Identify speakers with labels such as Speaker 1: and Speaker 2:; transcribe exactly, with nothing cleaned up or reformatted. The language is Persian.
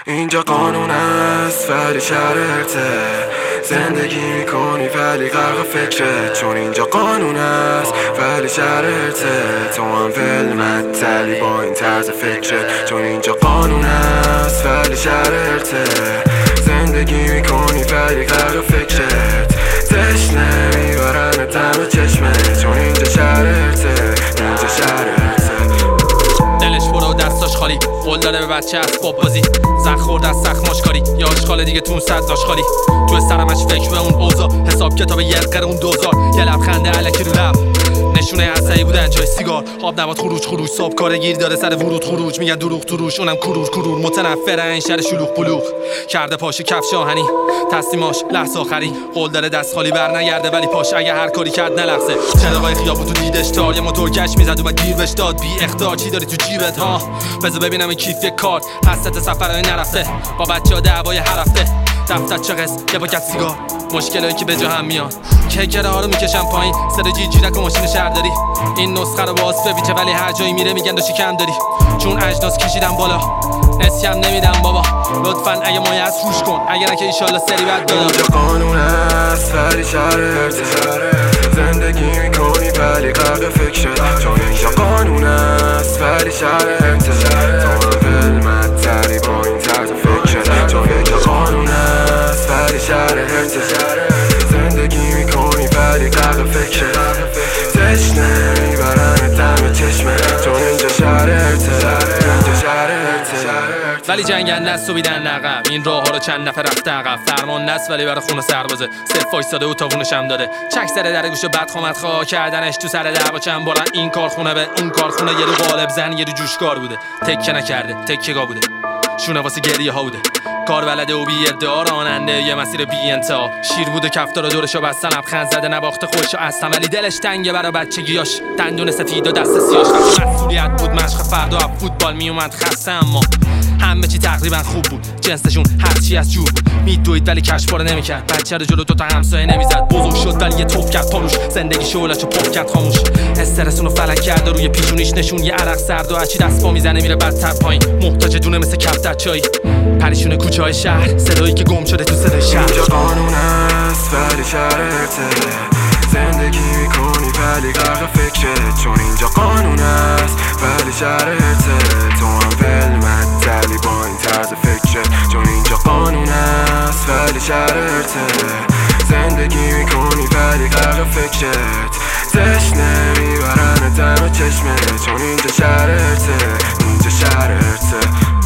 Speaker 1: اینجا قانون است ولی شرطه، زندگی میکنی ولی غرق فکره. چون اینجا قانون است ولی شرطه، تو هم ولمتلی با این طرز فکره. چون اینجا قانون است ولی شرطه، زندگی میکنی ولی غرق فکرت. تشنه میبرن دم چشمه، چون اینجا شرطه، اینجا شرطه.
Speaker 2: دلش برو دستاش خالی، قول داره به بچه اسباب بازی، زخ خورد از سخماش کاری یا اشغال دیگه تون صداش خالی. تو سرمش فکر به اون اوضاع، حساب کتاب یه قره اون دوزار، یه لبخنده علکی رو لب، نشونه عصبی بودن جای سیگار. آب نبات خروج خروج، صاحب کار گیر داره سر ورود خروج، میگن دروغ تو روش اونم کرور کرور. متنفره این شهر شلوغ بلوغ، کرده پاش کفش آهنی، تسلیماش لحظه آخری. قول داره دست خالی بر نگرده ولی پاش اگه هر کاری کرد نلغزه. چراغای خیابون تو دیدش تار، یه موتور گشت میزد و بعد گیر بهش داد. بی اختیار چی داری تو جیبت ها؟ بذار ببینم این کیف کارت، قصد سفرای نرفته با بچه‌ها دعوای هر هفته. دفتر چه قص یه پاکت سیگار، مشکلایی که به جا هم میان، کیکره ها رو میکشم پایین. سر جی جیرک و ماشین شهرداری، این نسخه رو باز ببیچه ولی هر جایی میره میگن داشتی کم داری. چون اجناس کشیدم بالا نسیم نمیدم بابا، لطفاً اگه مایه از روش کن، اگه نه که ایشالله سری بد دادا.
Speaker 1: اینجا قانون است ولی شرطه، زندگی میکنی ولی غرق فکرت. چون اینجا قانون است ولی شرطه، تو ولمتری با این طرز فکرت. چون اینجا قانون است ولی شرطه، زندگی میکنی ولی غرق فکرت. تشنه میبرن دم چشمه، چون اینجا شرطه، اینجا شرطه.
Speaker 2: ولی جنگن نست و بیدن نقب، این راه ها رو چند نفر رفته عقب. فرمان نست ولی برای خونه سربازه، صرف وایساده و تاوونش هم داده. چک سر در گوش بد خامت خواه کردنش تو سر دعوا چند بارن. این کارخونه به اون کارخونه، یه رو غالب زن یه رو جوشکار بوده. تکه نکرده تکه بوده، شونه واسه گریه ها بوده. کار بلده و بی ادعا، راننده یه مسیر بی انتها. شیر بوده کفتار دورشو بستن، لبخند زده نباخته خودشو اصلا. ولی دلش تنگه برا بچگیاش، دندون سفید و دست سیاش. وقتی مسئولیت بود مشق فردا از فوتبال میومد خسته، اما همه چی تقریبا خوب بود. جنسشون هرچی از جور بود، میدوید ولی کشفاره نمیکرد. بچه رو جلو دوتا همسایه نمیزد، بزرگ شد ولی یه توف کرد پاروش. زندگی شعله‌شو پف کرد خاموش، استرسونو فلک کرد روی پیشونیش نشون. یه عرق سرد و هرچی دست پا میزنه میره بدتر پایین. محتاج دونه مثل کفتر چای، پریشون کوچه های شهر، صدایی که گم شده تو صدای شهر.
Speaker 1: اینجا قانون است ولی شرطه، زندگی میکنی ولی غرق فکرت. چون اینجا قانون است ولی شرطه، تو هم ولمتلی با این طرز فکرت. چون اینجا قانون است ولی شرطه، زندگی میکنی ولی غرق فکرت. تشنه میبرن دم چشمه، چون اینجا شرطه، اینجا شرطه.